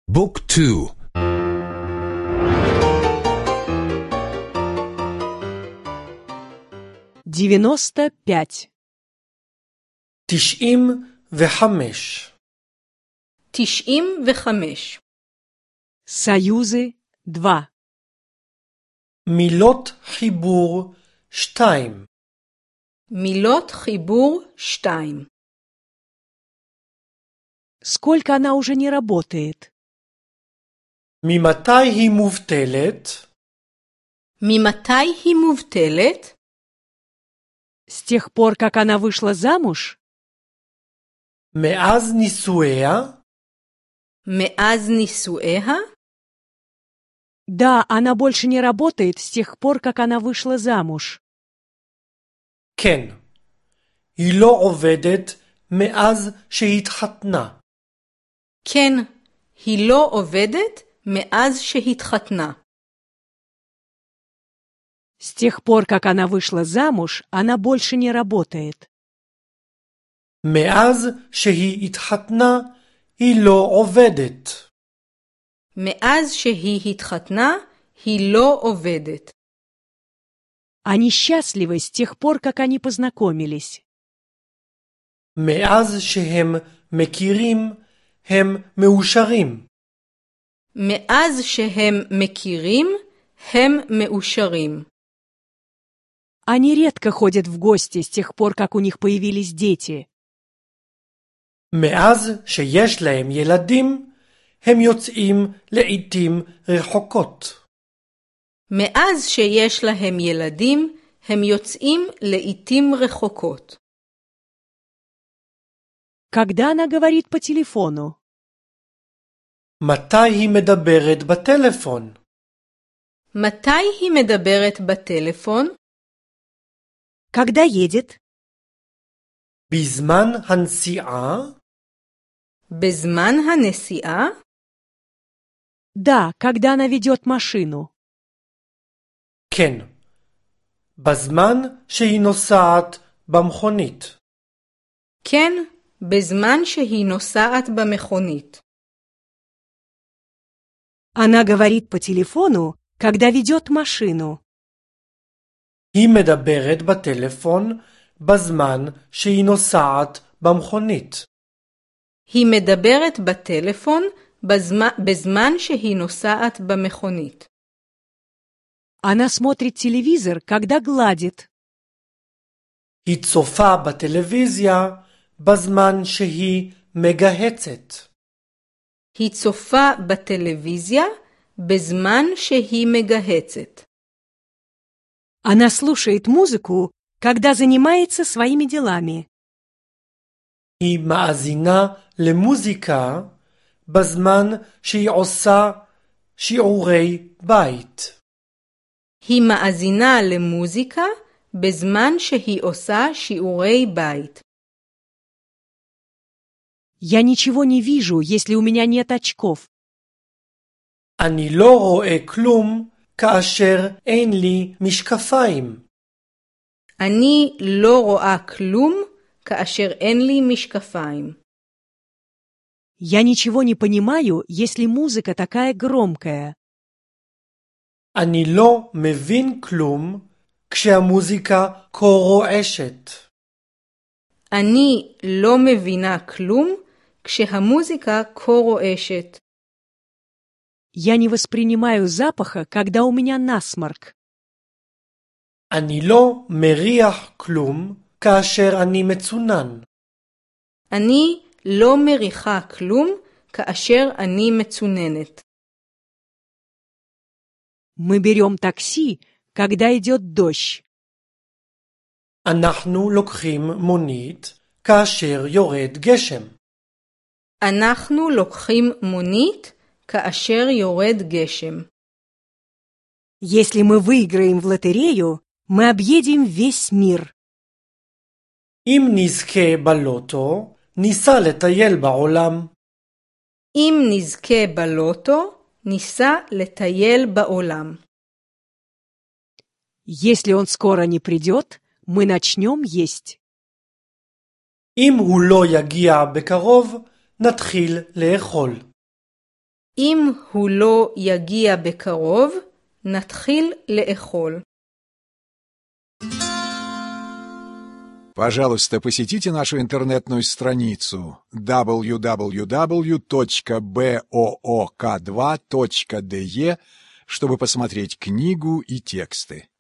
بوك تو. 95. 95. 95. Союзы 2. מילות חיבור 2. מילות חיבור 2. Сколько она уже не работает? ממתי היא מובטלת? ממתי היא מובטלת? С тех пор, как она вышла замуж? מאז נישואיה? מאז נישואיה? Да, она больше не работает с тех пор, как она вышла замуж. כן. היא לא עובדת מאז שהתחתנה. כן, היא לא עובדת מאז שהתחתנה. С тех пор, как она вышла замуж, она больше не работает. מאז שהיא התחתנה, היא לא עובדת. מאז שהיא התחתנה, היא לא עובדת. Они счастливы с тех пор, как они познакомились. מאז שהם מכירים, הם מאושרים. מאז שהם מכירים, הם מאושרים. Они редко ходят в гости с тех пор, как у них появились дети. מאז שיש להם ילדים, הם יוצאים לעתים רחוקות. מאז שיש להם ילדים, הם יוצאים לעתים רחוקות. Когда она говорит по телефону? מתי היא מדברת בטלפון? מתי היא מדברת בטלפון? Когда едет? בזמן הנסיעה? בזמן הנסיעה? Да, когда она ведет машину. כן. בזמן שהיא נוסעת במכונית. כן, בזמן שהיא נוסעת במכונית. Она говорит по телефону, когда ведет машину. היא מדברת בטלפון בזמן שהיא נוסעת במכונית. היא מדברת בטלפון בזמן שהיא נוסעת במכונית. Она смотрит телевизор, когда гладит. היא צופה בטלוויזיה בזמן שהיא מגהצת. היא צופה בטלוויזיה בזמן שהיא מגהצת. Она слушает музыку, когда занимается своими делами. היא מאזינה למוזיקה בזמן שהיא עושה שיעורי בית. היא מאזינה למוזיקה בזמן שהיא עושה שיעורי בית. Я ничего не вижу, если у меня нет очков. אני לא רואה כלום כאשר אין לי משקפיים. אני לא רואה כלום כאשר אין לי משקפיים. Я ничего не понимаю, если музыка такая громкая. אני לא מבין כלום כשהמוזיקה כה רועשת. אני לא מבינה כלום כשהמוזיקה כה רועשת. Я не воспринимаю запаха, когда у меня насморк. אני לא מריח כלום כאשר אני מצונן. אני לא מריחה כלום כאשר אני מצוננת. Мы берем такси, когда идет дождь. אנחנו לוקחים מונית כאשר יורד גשם. אנחנו לוקחים מונית כאשר יורד גשם. Если мы выиграем в лотерею, мы объедем весь мир. אם נזכה בלוטו, ניסע לטייל בעולם. אם נזכה בלוטו, ניסע לטייל בעולם. Если он скоро не придет, мы начнем есть. אם הוא לא יגיע בקרוב, נתחיל לאכול. אם הוא לא יגיע בקרוב, נתחיל לאכול. Пожалуйста, посетите нашу интернетную страницу www.book2.de, чтобы посмотреть книгу и тексты.